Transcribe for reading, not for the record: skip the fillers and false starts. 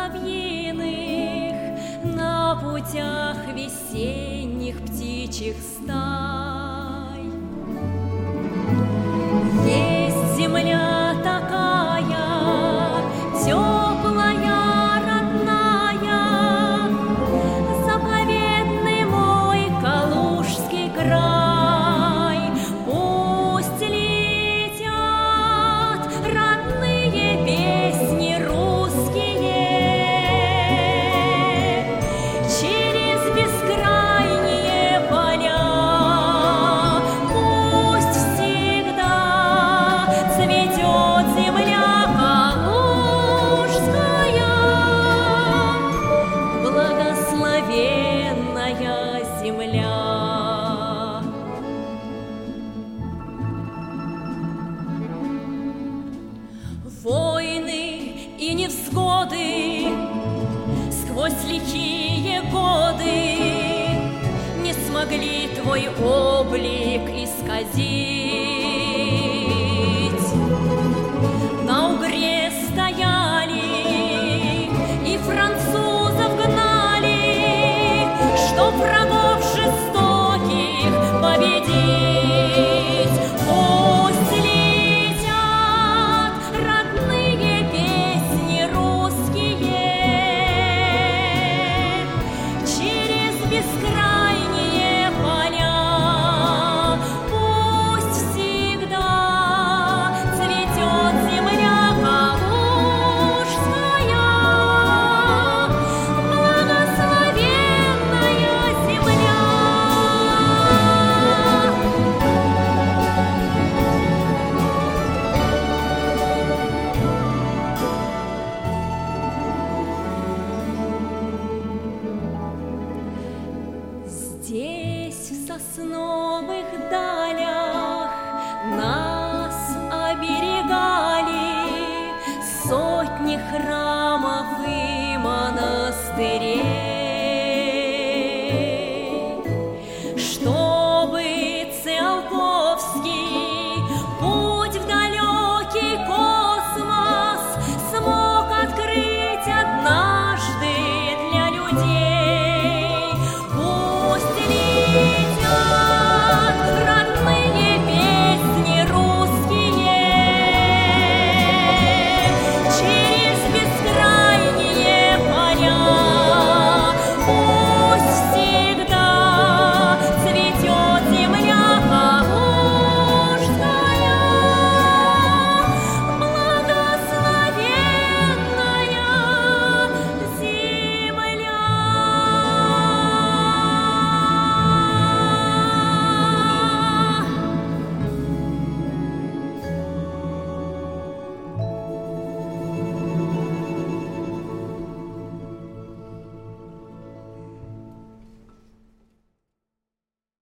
соловьиных, на путях весенних птичьих стай. Есть земля такая, теплая, родная, заповедный мой Калужский край. Пусть летят родные песни русские через бескрайние поля. Пусть всегда цветет земля калужская, благословенная земля. Войны и невзгоды сквозь лихие годы не смогли твой облик исказить. На Угре стояли и французов гнали, чтоб врагов жестоких победить. Пусть летят родные песни русские через бескрайние поля. Пусть всегда цветет земля калужская, благословенная земля. Здесь, в сосновых далях, нас оберегали сотни храмов и монастырей.